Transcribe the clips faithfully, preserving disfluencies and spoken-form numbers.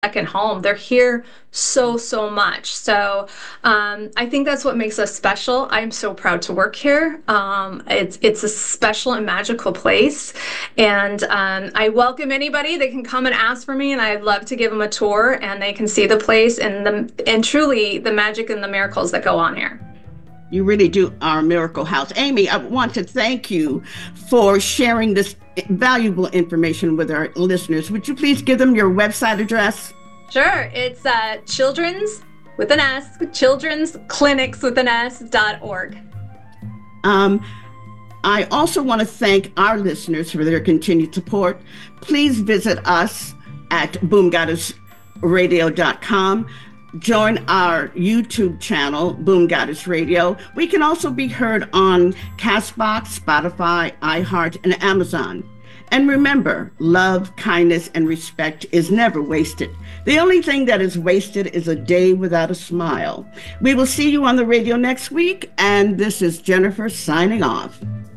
second home. They're here so, so much. So um, I think that's what makes us special. I'm so proud to work here. Um, it's it's a special and magical place. And um, I welcome anybody that can come and ask for me, and I'd love to give them a tour and they can see the place and the and truly the magic and the miracles that go on here. You really do are a miracle house. Amy, I want to thank you for sharing this valuable information with our listeners. Would you please give them your website address? Sure. It's uh, children's with an S, children's clinics with an S dot org. Um, I also want to thank our listeners for their continued support. Please visit us at boom goddess radio dot com. Join our YouTube channel, Boom Goddess Radio. We can also be heard on Castbox, Spotify, iHeart, and Amazon. And remember, love, kindness, and respect is never wasted. The only thing that is wasted is a day without a smile. We will see you on the radio next week, and this is Jennifer signing off.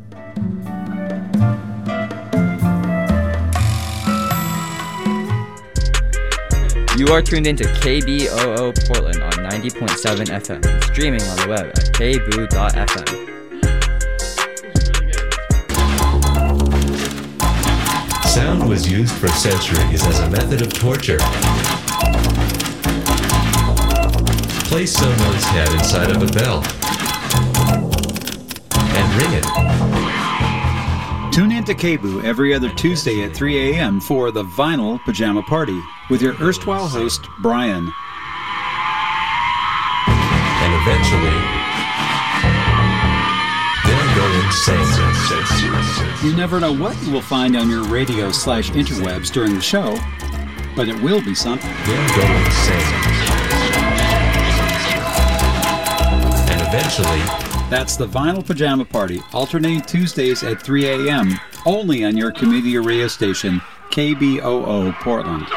You are tuned into K B O O Portland on ninety point seven F M, streaming on the web at k boo dot f m. Sound was used for centuries as a method of torture. Place someone's head inside of a bell and ring it. Tune in to K B O O every other Tuesday at three a.m. for the Vinyl Pajama Party with your erstwhile host, Brian. And eventually, they'll go insane. You never know what you will find on your radio slash interwebs during the show, but it will be something. They'll go insane. And eventually, that's the Vinyl Pajama Party, alternating Tuesdays at three a.m., only on your community radio station, K B O O Portland.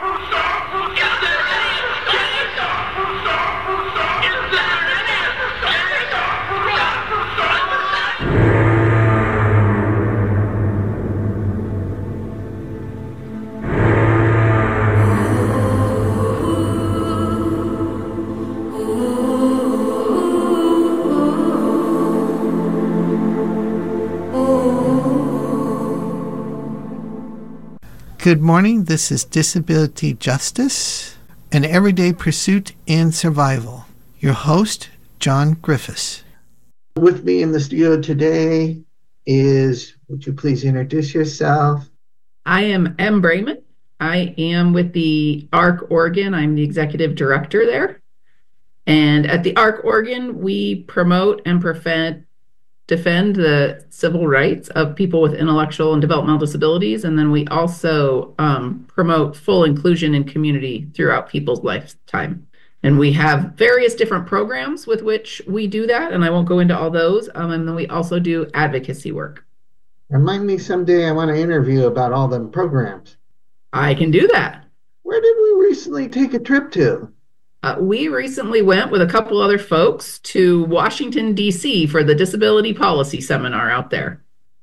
Good morning. This is Disability Justice, an everyday pursuit and survival. Your host, John Griffiths. With me in the studio today is, would you please introduce yourself? I am M. Brayman. I am with the ARC Oregon. I'm the executive director there. And at the ARC Oregon, we promote and prevent defend the civil rights of people with intellectual and developmental disabilities. And then we also um, promote full inclusion in community throughout people's lifetime. And we have various different programs with which we do that. And I won't go into all those. Um, and then we also do advocacy work. Remind me someday I want to interview about all them programs. I can do that. Where did we recently take a trip to? Uh, we recently went with a couple other folks to Washington, D C for the Disability Policy Seminar out there.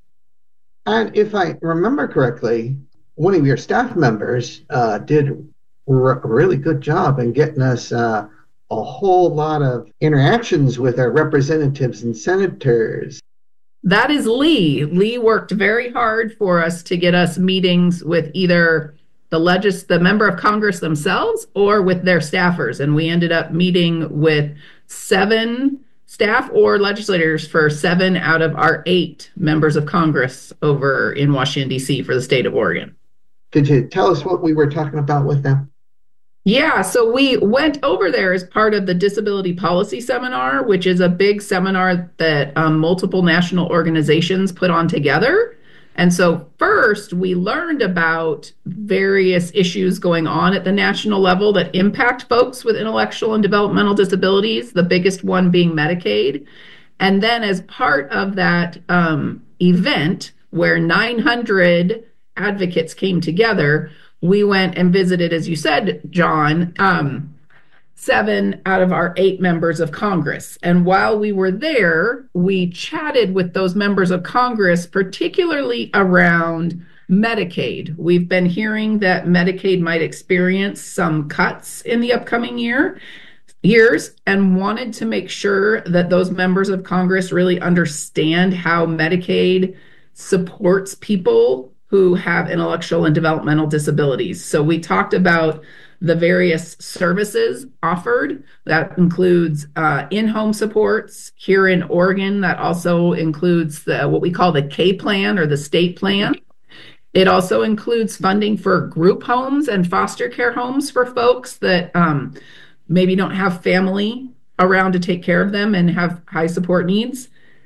And if I remember correctly, one of your staff members uh, did r- a really good job in getting us uh, a whole lot of interactions with our representatives and senators. That is Lee. Lee worked very hard for us to get us meetings with either the legis, the member of Congress themselves or with their staffers. And we ended up meeting with seven staff or legislators for seven out of our eight members of Congress over in Washington, D C for the state of Oregon. Could you tell us what we were talking about with them? Yeah, so we went over there as part of the Disability Policy Seminar, which is a big seminar that um, multiple national organizations put on together. And so first, we learned about various issues going on at the national level that impact folks with intellectual and developmental disabilities, the biggest one being Medicaid. And then as part of that um, event, where nine hundred advocates came together, we went and visited, as you said, John, um, seven out of our eight members of Congress. And while we were there, we chatted with those members of Congress, particularly around Medicaid. We've been hearing that Medicaid might experience some cuts in the upcoming year years and wanted to make sure that those members of Congress really understand how Medicaid supports people who have intellectual and developmental disabilities. So we talked about the various services offered. That includes uh, in-home supports here in Oregon. That also includes the what we call the K plan or the state plan. It also includes funding for group homes and foster care homes for folks that um, maybe don't have family around to take care of them and have high support needs.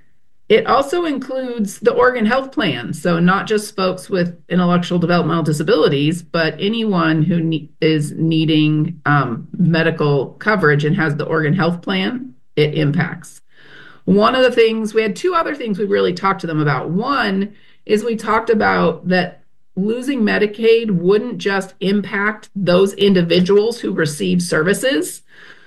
It also includes the Oregon Health Plan. So not just folks with intellectual developmental disabilities, but anyone who ne- is needing um, medical coverage and has the Oregon Health Plan, it impacts. One of the things, we had two other things we really talked to them about. One is we talked about that losing Medicaid wouldn't just impact those individuals who receive services.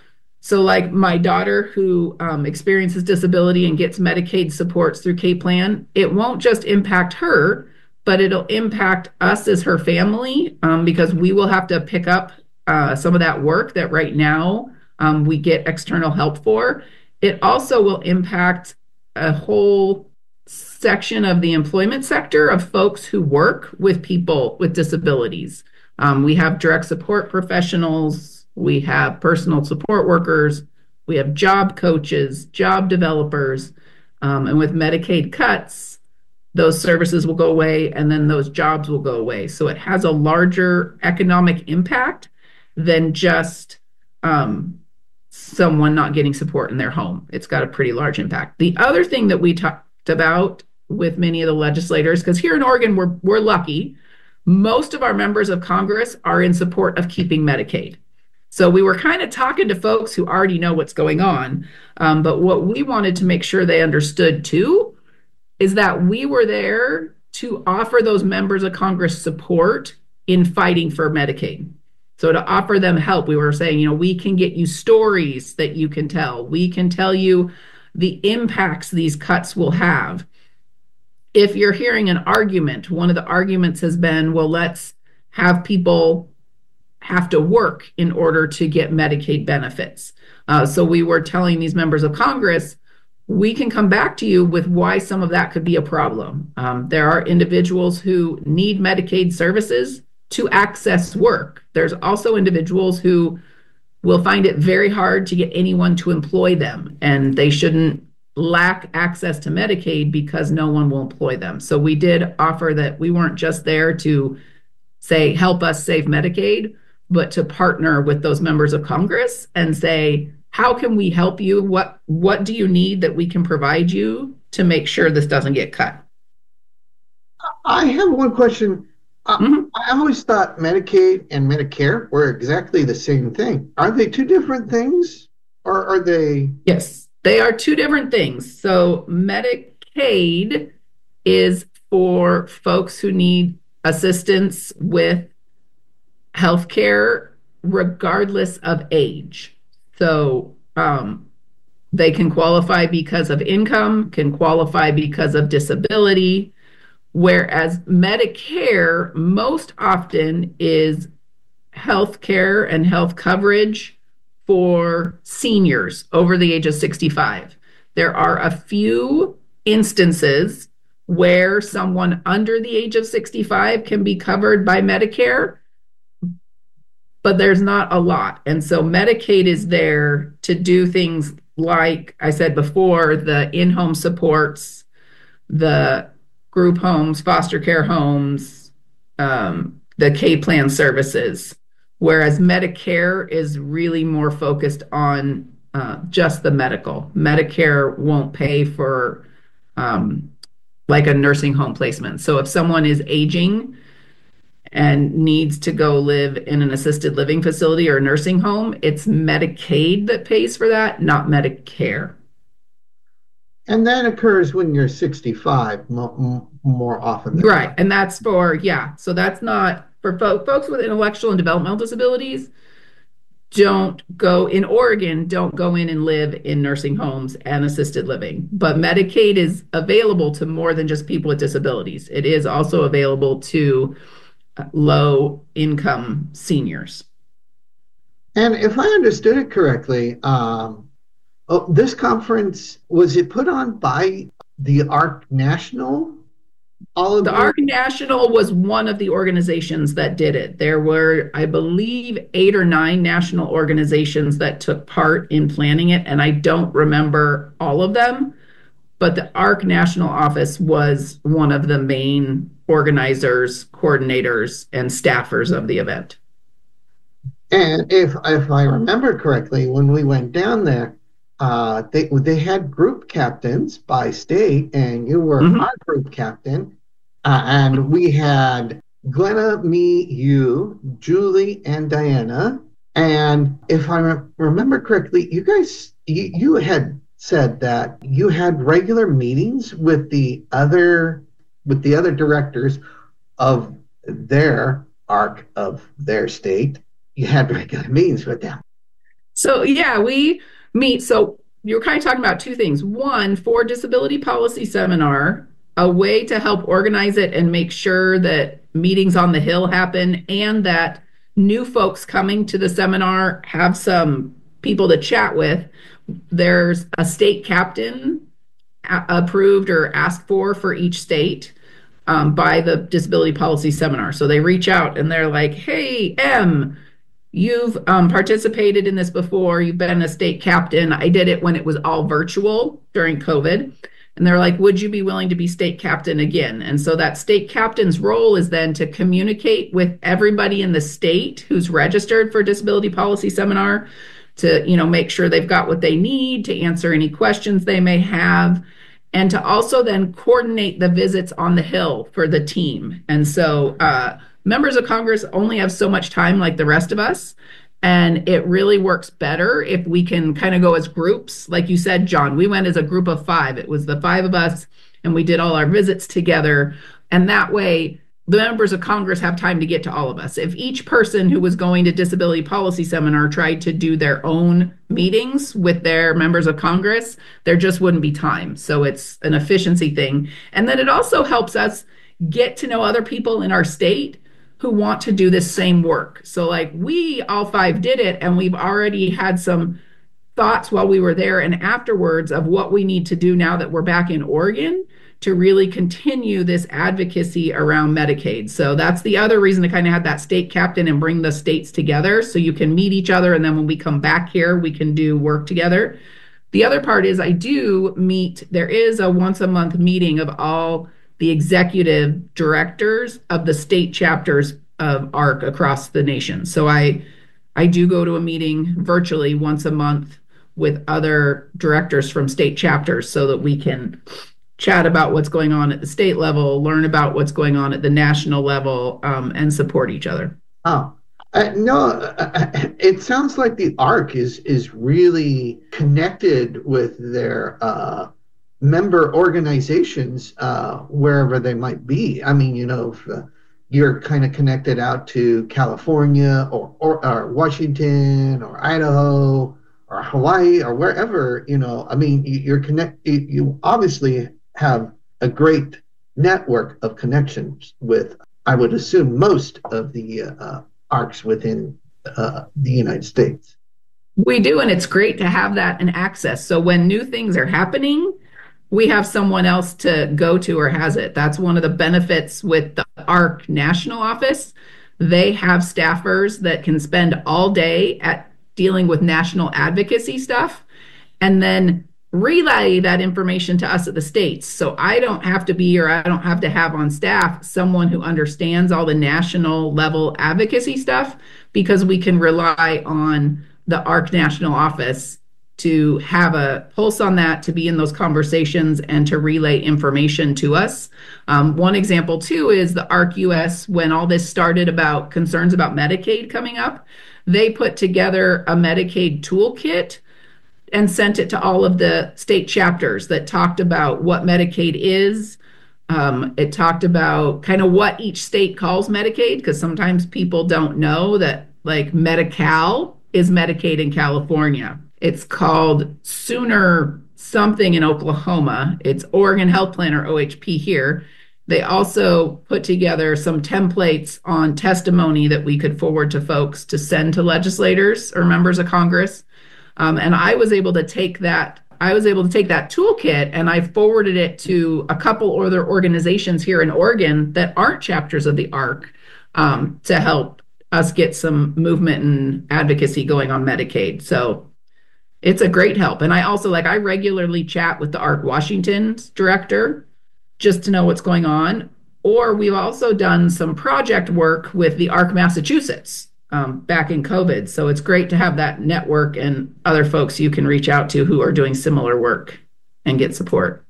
So like my daughter who um, experiences disability and gets Medicaid supports through K plan, it won't just impact her, but it'll impact us as her family um, because we will have to pick up uh, some of that work that right now um, we get external help for. It also will impact a whole section of the employment sector of folks who work with people with disabilities. Um, we have direct support professionals, we have personal support workers, we have job coaches, job developers, um, and with Medicaid cuts, those services will go away and then those jobs will go away. So it has a larger economic impact than just um, someone not getting support in their home. It's got a pretty large impact. The other thing that we talked about with many of the legislators, because here in Oregon, we're, we're lucky, most of our members of Congress are in support of keeping Medicaid. So we were kind of talking to folks who already know what's going on. Um, but what we wanted to make sure they understood too is that we were there to offer those members of Congress support in fighting for Medicaid. So to offer them help, we were saying, you know, we can get you stories that you can tell. We can tell you the impacts these cuts will have. If you're hearing an argument, one of the arguments has been, well, let's have people have to work in order to get Medicaid benefits. Uh, so we were telling these members of Congress, we can come back to you with why some of that could be a problem. Um, there are individuals who need Medicaid services to access work. There's also individuals who will find it very hard to get anyone to employ them, and they shouldn't lack access to Medicaid because no one will employ them. So we did offer that we weren't just there to say, help us save Medicaid, but to partner with those members of Congress and say, how can we help you? What what do you need that we can provide you to make sure this doesn't get cut? I have one question. Uh, mm-hmm. I always thought Medicaid and Medicare were exactly the same thing. Are they two different things, or are they? Yes, they are two different things. So Medicaid is for folks who need assistance with healthcare regardless of age. So um, they can qualify because of income, can qualify because of disability, whereas Medicare most often is healthcare and health coverage for seniors over the age of sixty-five. There are a few instances where someone under the age of sixty-five can be covered by Medicare, but there's not a lot. And so Medicaid is there to do things like I said before, the in-home supports, the group homes, foster care homes, um, the K plan services, whereas Medicare is really more focused on uh, just the medical. Medicare won't pay for um, like a nursing home placement. So if someone is aging and needs to go live in an assisted living facility or a nursing home, it's Medicaid that pays for that, not Medicare. And that occurs when you're sixty-five mo- more often than right. that. And that's for, yeah. So that's not for fo- folks with intellectual and developmental disabilities. don't go in Oregon, don't go in and live in nursing homes and assisted living. But Medicaid is available to more than just people with disabilities. It is also available to low income seniors. And if I understood it correctly, um, oh, this conference, was it put on by the ARC National? All of the ARC National was one of the organizations that did it. There were, I believe, eight or nine national organizations that took part in planning it, and I don't remember all of them, but the ARC National Office was one of the main organizers, coordinators, and staffers of the event. And if if I remember correctly, when we went down there, uh, they they had group captains by state, and you were mm-hmm. our group captain. Uh, and we had Glenna, me, you, Julie, and Diana. And if I re- remember correctly, you guys, you, you had said that you had regular meetings with the other with the other directors of their ARC of their state. You had regular meetings with them. So yeah, we meet. So you're kind of talking about two things. One, for Disability Policy Seminar, a way to help organize it and make sure that meetings on the Hill happen and that new folks coming to the seminar have some people to chat with. There's a state captain a- approved or asked for for each state um, by the Disability Policy Seminar. So they reach out and they're like, hey, Em, you've um, participated in this before. You've been a state captain. I did it when it was all virtual during COVID. And they're like, would you be willing to be state captain again? And so that state captain's role is then to communicate with everybody in the state who's registered for Disability Policy Seminar to, you know, make sure they've got what they need to answer any questions they may have, and to also then coordinate the visits on the Hill for the team. And so uh, members of Congress only have so much time like the rest of us. And it really works better if we can kind of go as groups. Like you said, John, we went as a group of five. It was the five of us, and we did all our visits together. And that way, the members of Congress have time to get to all of us. If each person who was going to Disability Policy Seminar tried to do their own meetings with their members of Congress, there just wouldn't be time. So it's an efficiency thing. And then it also helps us get to know other people in our state who want to do this same work. So like we all five did it, and we've already had some thoughts while we were there and afterwards of what we need to do now that we're back in Oregon to really continue this advocacy around Medicaid. So that's the other reason to kind of have that state captain and bring the states together so you can meet each other. And then when we come back here, we can do work together. The other part is I do meet, there is a once a month meeting of all the executive directors of the state chapters of ARC across the nation. So I I do go to a meeting virtually once a month with other directors from state chapters so that we can chat about what's going on at the state level, learn about what's going on at the national level, um, and support each other. Oh, uh, no, uh, it sounds like the ARC is is really connected with their uh, member organizations uh, wherever they might be. I mean, you know, if, uh, you're kind of connected out to California or, or, or Washington or Idaho or Hawaii or wherever, you know, I mean, you, you're connect. You, you obviously have a great network of connections with, I would assume, most of the uh, ARCs within uh, the United States. We do, and it's great to have that and access. So when new things are happening, we have someone else to go to or has it. That's one of the benefits with the ARC National Office. They have staffers that can spend all day at dealing with national advocacy stuff and then relay that information to us at the states. So I don't have to be, or I don't have to have on staff someone who understands all the national level advocacy stuff, because we can rely on the ARC National Office to have a pulse on that, to be in those conversations and to relay information to us. Um, one example too is the ARC U S, when all this started about concerns about Medicaid coming up, they put together a Medicaid toolkit and sent it to all of the state chapters that talked about what Medicaid is. Um, it talked about kind of what each state calls Medicaid, because sometimes people don't know that, like Medi-Cal is Medicaid in California. It's called Sooner something in Oklahoma. It's Oregon Health Plan, or O H P here. They also put together some templates on testimony that we could forward to folks to send to legislators or members of Congress. Um, and I was able to take that I was able to take that toolkit and I forwarded it to a couple other organizations here in Oregon that aren't chapters of the A R C, um, to help us get some movement and advocacy going on Medicaid. So it's a great help. And I also, like, I regularly chat with the A R C Washington's director just to know what's going on. Or we've also done some project work with the A R C Massachusetts um, back in COVID. So it's great to have that network and other folks you can reach out to who are doing similar work and get support.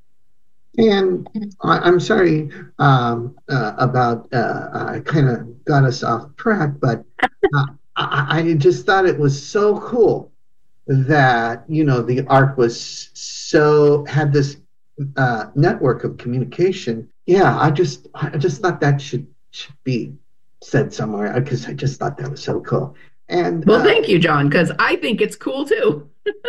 And I, I'm sorry um, uh, about, uh, I kind of got us off track, but uh, I, I just thought it was so cool that, you know, the A R C was so, had this uh, network of communication. Yeah, I just, I just thought that should, should be said somewhere, because I just thought that was so cool. And well, uh, thank you, John, because I think it's cool too.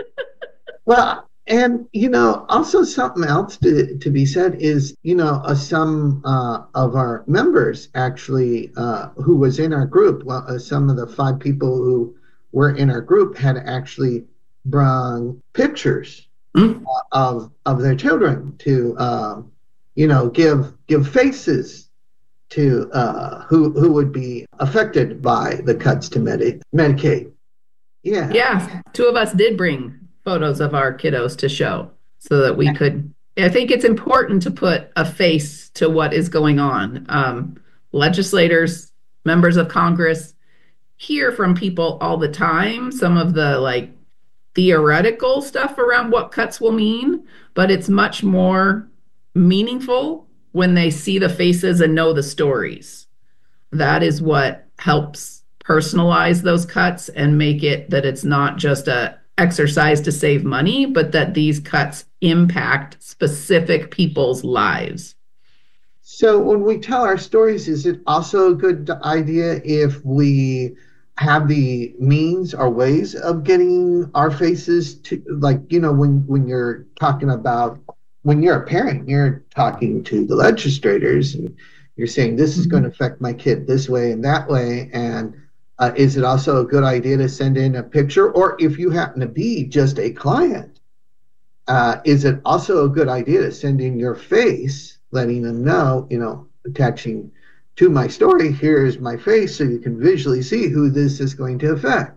well, and, you know, also something else to, to be said is, you know, uh, some uh, of our members actually uh, who was in our group, well, uh, some of the five people who were in our group had actually brought pictures mm. uh, of of their children to, uh, you know, give give faces to uh, who who would be affected by the cuts to Medi- Medicaid. Yeah. Yeah. Two of us did bring photos of our kiddos to show so that we could, I think it's important to put a face to what is going on. Um, legislators, members of Congress hear from people all the time, some of the like theoretical stuff around what cuts will mean, but it's much more meaningful when they see the faces and know the stories. That is what helps personalize those cuts and make it that it's not just a exercise to save money, but that these cuts impact specific people's lives. So when we tell our stories, is it also a good idea if we have the means or ways of getting our faces to, like, you know, when, when you're talking about, when you're a parent, you're talking to the legislators and you're saying, this is mm-hmm. going to affect my kid this way and that way. And uh, is it also a good idea to send in a picture? Or if you happen to be just a client, uh, is it also a good idea to send in your face, letting them know, you know, attaching to my story, here's my face so you can visually see who this is going to affect?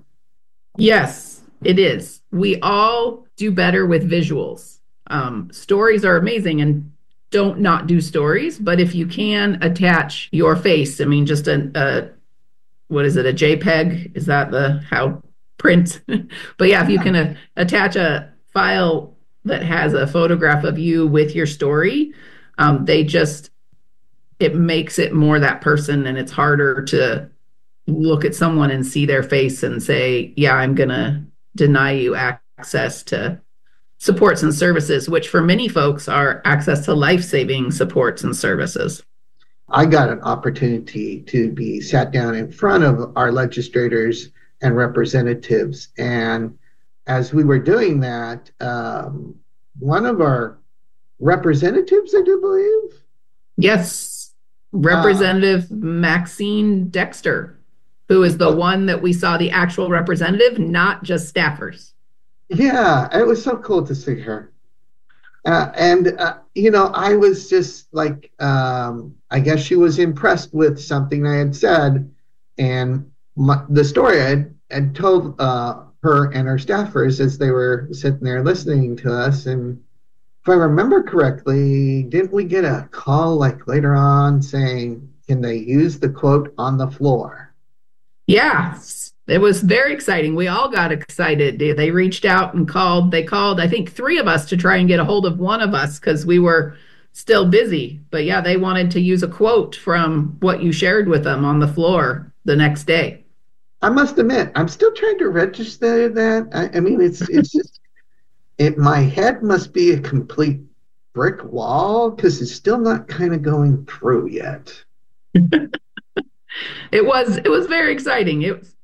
Yes, it is. We all do better with visuals. Um, stories are amazing, and don't not do stories, but if you can attach your face, I mean, just a, a what is it, a JPEG? Is that the how print? But yeah, if you can uh, attach a file that has a photograph of you with your story, um, they just, it makes it more that person, and it's harder to look at someone and see their face and say, yeah, I'm going to deny you access to supports and services, which for many folks are access to life-saving supports and services. I got an opportunity to be sat down in front of our legislators and representatives. And as we were doing that, um, one of our representatives, I do believe. Yes, Representative uh, Maxine Dexter, who is the one that we saw the actual representative, not just staffers. Yeah, it was so cool to see her. Uh, and, uh, you know, I was just like, um, I guess she was impressed with something I had said. And my, the story I had, had told uh, her and her staffers as they were sitting there listening to us. And if I remember correctly, didn't we get a call like later on saying, can they use the quote on the floor? Yeah. It was very exciting. We all got excited. They reached out and called. They called, I think, three of us to try and get a hold of one of us because we were still busy. But yeah, they wanted to use a quote from what you shared with them on the floor the next day. I must admit, I'm still trying to register that. I, I mean, it's it's just, it. My head must be a complete brick wall because it's still not kind of going through yet. It was it was very exciting. It was.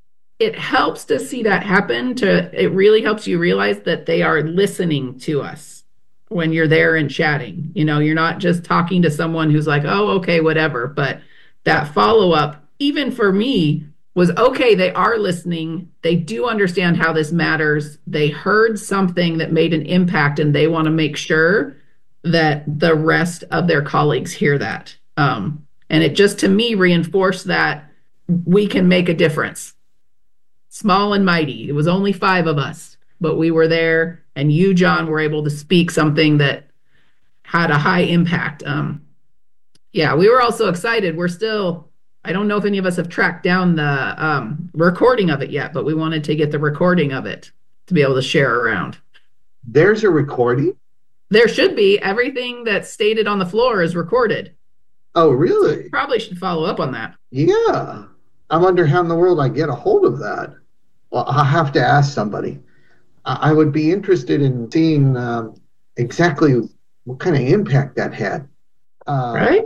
it helps to see that happen. To it really helps you realize that they are listening to us when you're there and chatting. You know, you're not just talking to someone who's like, oh, okay, whatever. But that follow-up, even for me, was okay, they are listening. They do understand how this matters. They heard something that made an impact, and they want to make sure that the rest of their colleagues hear that. Um, and it just, to me, reinforced that we can make a difference. Small and mighty. It was only five of us, but we were there, and you, John, were able to speak something that had a high impact. Um, yeah, we were also excited. We're still, I don't know if any of us have tracked down the um, recording of it yet, but we wanted to get the recording of it to be able to share around. There's a recording? There should be. Everything that's stated on the floor is recorded. Oh, really? Probably should follow up on that. Yeah. I wonder how in the world I get a hold of that. Well, I'll have to ask somebody. I would be interested in seeing um, exactly what kind of impact that had. Uh, right?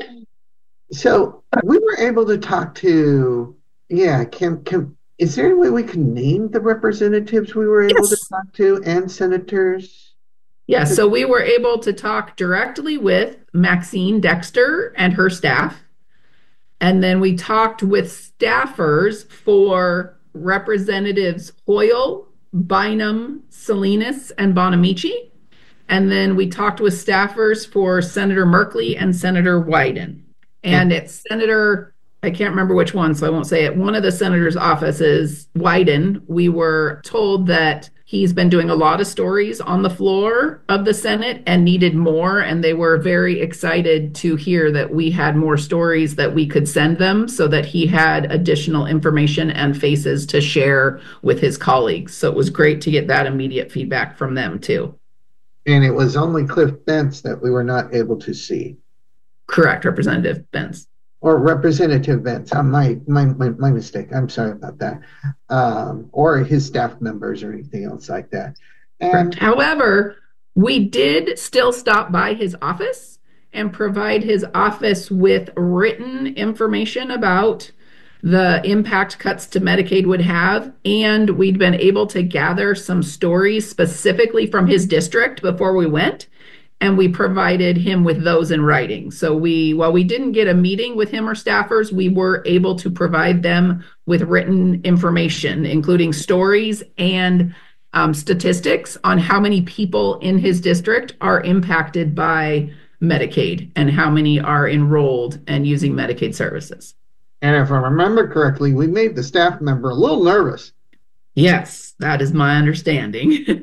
So we were able to talk to, yeah, can, can, is there any way we can name the representatives we were able yes. to talk to and senators? Yeah, so we were able to talk directly with Maxine Dexter and her staff. And then we talked with staffers for Representatives Hoyle, Bynum, Salinas, and Bonamici. And then we talked with staffers for Senator Merkley and Senator Wyden. And it's Senator, I can't remember which one, so I won't say it. One of the senator's offices, Wyden, we were told that he's been doing a lot of stories on the floor of the Senate and needed more. And they were very excited to hear that we had more stories that we could send them so that he had additional information and faces to share with his colleagues. So it was great to get that immediate feedback from them too. And it was only Cliff Bentz that we were not able to see. Correct, Representative Bentz. Or Representative Bentz. Uh, my, my, my, my mistake. I'm sorry about that. Um, or his staff members or anything else like that. And Correct. However, we did still stop by his office and provide his office with written information about the impact cuts to Medicaid would have. And we'd been able to gather some stories specifically from his district before we went. And we provided him with those in writing. So we, while we didn't get a meeting with him or staffers, we were able to provide them with written information, including stories and um, statistics on how many people in his district are impacted by Medicaid and how many are enrolled and using Medicaid services. And if I remember correctly, we made the staff member a little nervous. Yes, that is my understanding.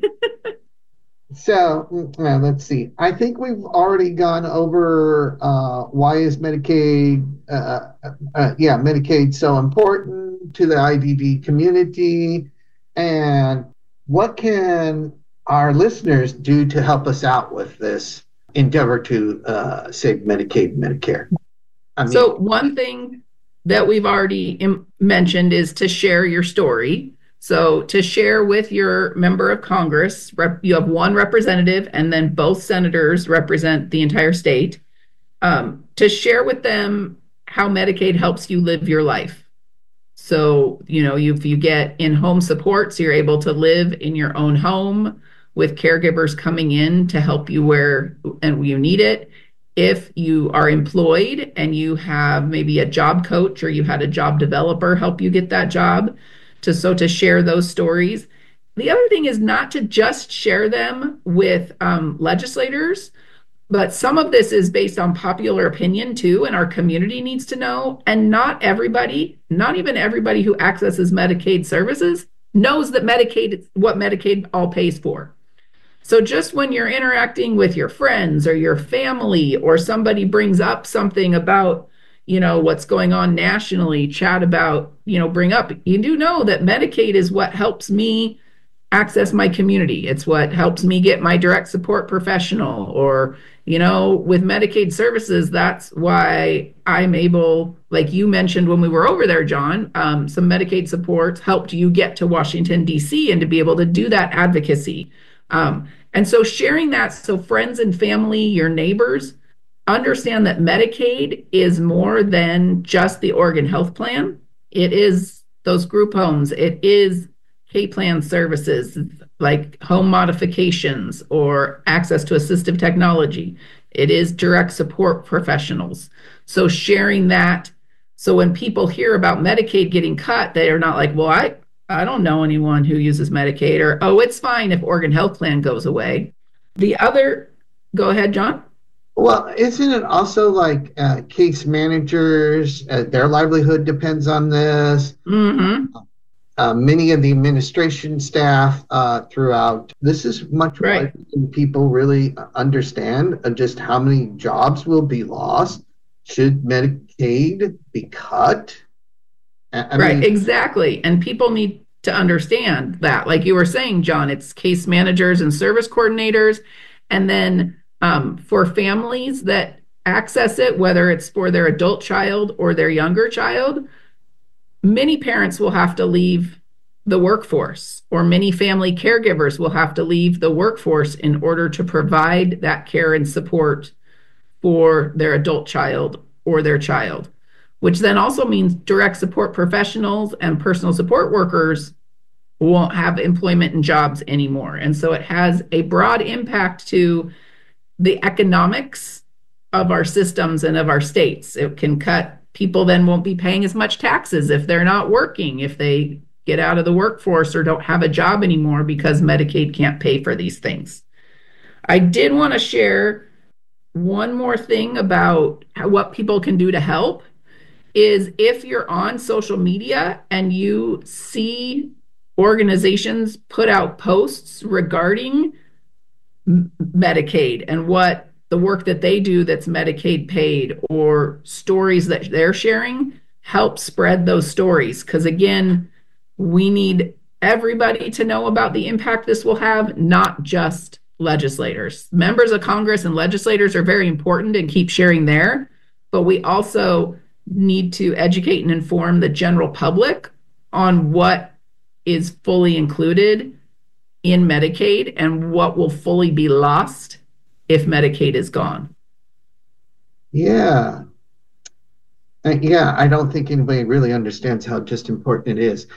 So uh, let's see. I think we've already gone over uh, why is Medicaid, uh, uh, yeah, Medicaid so important to the I D D community, and what can our listeners do to help us out with this endeavor to uh, save Medicaid, Medicare. I mean, so one thing that we've already im- mentioned is to share your story. So to share with your member of Congress, rep- you have one representative and then both senators represent the entire state, um, to share with them how Medicaid helps you live your life. So, you know, you, if you get in-home support, so you're able to live in your own home with caregivers coming in to help you where and you need it. If you are employed and you have maybe a job coach or you had a job developer help you get that job, to so to share those stories. The other thing is not to just share them with um, legislators, but some of this is based on popular opinion too, and our community needs to know. And not everybody, not even everybody who accesses Medicaid services knows that Medicaid, what Medicaid all pays for. So just when you're interacting with your friends or your family, or somebody brings up something about, you know, what's going on nationally, chat about, you know, bring up, you do know that Medicaid is what helps me access my community. It's what helps me get my direct support professional, or, you know, with Medicaid services, that's why I'm able, like you mentioned when we were over there, John, um, some Medicaid supports helped you get to Washington, D C and to be able to do that advocacy. Um, and so sharing that, so friends and family, your neighbors, understand that Medicaid is more than just the Oregon Health Plan. It is those group homes. It is K-plan services like home modifications or access to assistive technology. It is direct support professionals. So sharing that, so when people hear about Medicaid getting cut, they are not like, well, I, I don't know anyone who uses Medicaid, or, oh, it's fine if Oregon Health Plan goes away. The other, go ahead, John. Well, isn't it also like uh, case managers, uh, their livelihood depends on this? Mm-hmm. Uh, many of the administration staff uh, throughout, this is much right. more than people really understand uh, just how many jobs will be lost. Should Medicaid be cut? I right, mean, exactly. And people need to understand that. Like you were saying, John, it's case managers and service coordinators. And then um, for families that access it, whether it's for their adult child or their younger child, many parents will have to leave the workforce, or many family caregivers will have to leave the workforce in order to provide that care and support for their adult child or their child, which then also means direct support professionals and personal support workers won't have employment and jobs anymore. And so it has a broad impact to the economics of our systems and of our states. It can cut, people then won't be paying as much taxes if they're not working, if they get out of the workforce or don't have a job anymore because Medicaid can't pay for these things. I did want to share one more thing about how, what people can do to help is if you're on social media and you see organizations put out posts regarding M- Medicaid and what the work that they do that's Medicaid paid, or stories that they're sharing, help spread those stories. Because again, we need everybody to know about the impact this will have, not just legislators. Members of Congress and legislators are very important and keep sharing there, but we also need to educate and inform the general public on what is fully included in Medicaid and what will fully be lost if Medicaid is gone. Yeah. Uh, yeah, I don't think anybody really understands how just important it is.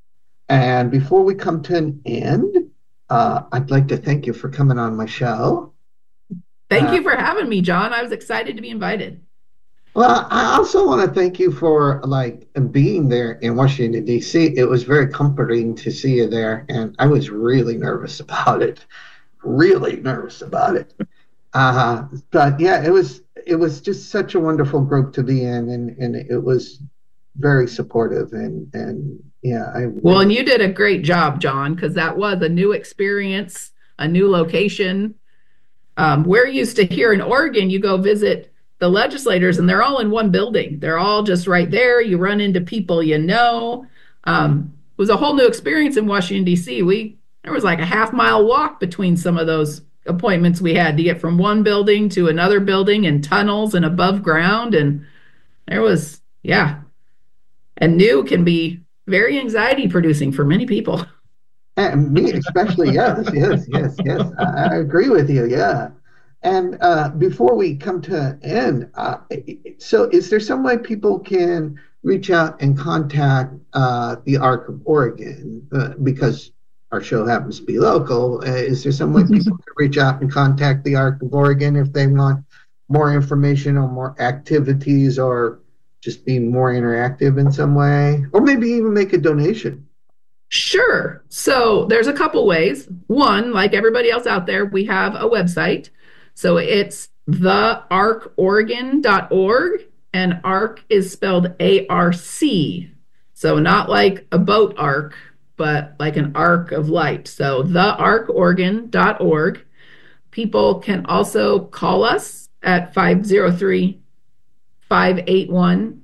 And before we come to an end, uh, I'd like to thank you for coming on my show. Thank uh, you for having me, John. I was excited to be invited. Well, I also want to thank you for like being there in Washington, D C. It was very comforting to see you there, and I was really nervous about it. Really nervous about it. Uh, but yeah, it was it was just such a wonderful group to be in, and, and it was very supportive, and and yeah, I well, and you did a great job, John, because that was a new experience, a new location. Um, we're used to here in Oregon, you go visit the legislators and they're all in one building. They're all just right there. You run into people you know. Um, it was a whole new experience in Washington, D C. We there was like a half mile walk between some of those appointments we had to get from one building to another building, and tunnels and above ground. And there was, yeah. And new can be very anxiety producing for many people. And me especially, yes, yes, yes, yes. I, I agree with you, yeah. And uh, before we come to an end, uh, so is there some way people can reach out and contact uh, the Arc of Oregon? Uh, because our show happens to be local. Uh, is there some way people can reach out and contact the Arc of Oregon if they want more information or more activities, or just be more interactive in some way? Or maybe even make a donation? Sure. So there's a couple ways. One, like everybody else out there, we have a website. So it's the arc oregon dot org, and ARC is spelled A R C. So not like a boat arc, but like an arc of light. So the arc oregon dot org. People can also call us at five oh three, five eight one,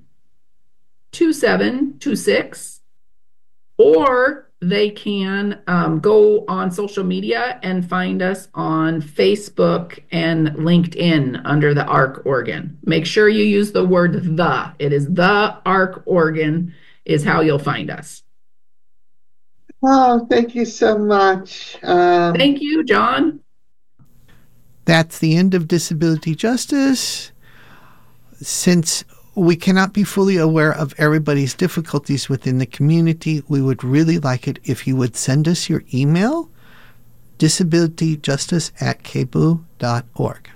two seven two six, or they can um, go on social media and find us on Facebook and LinkedIn under the Arc Oregon. Make sure you use the word the. It is the Arc Oregon is how you'll find us. Oh, thank you so much. Um, Thank you, John. That's the end of Disability Justice. Since We cannot be fully aware of everybody's difficulties within the community. We would really like it if you would send us your email, disabilityjustice at k b u dot org.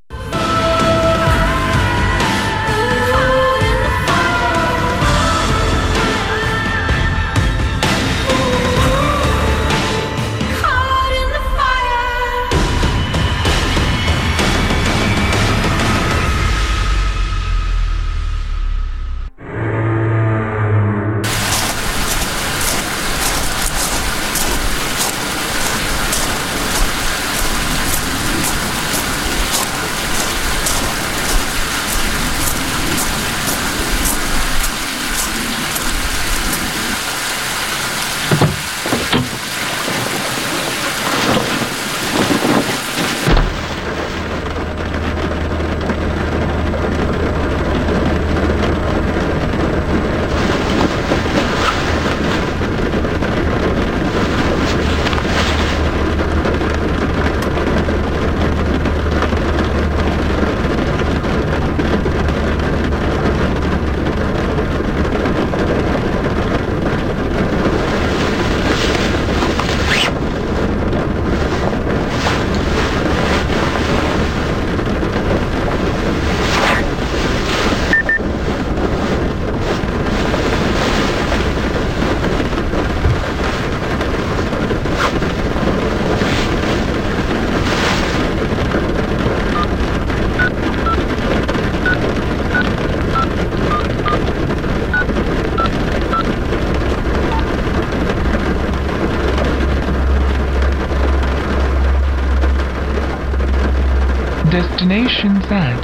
Destination set.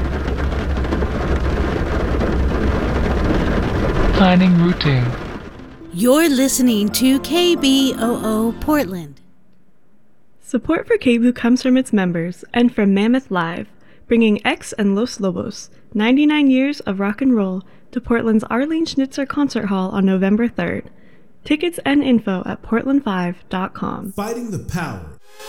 Planning routing. You're listening to K B O O Portland. Support for K B U comes from its members and from Mammoth Live, bringing X and Los Lobos, ninety-nine years of rock and roll, to Portland's Arlene Schnitzer Concert Hall on November third. Tickets and info at portland five dot com. Fighting the power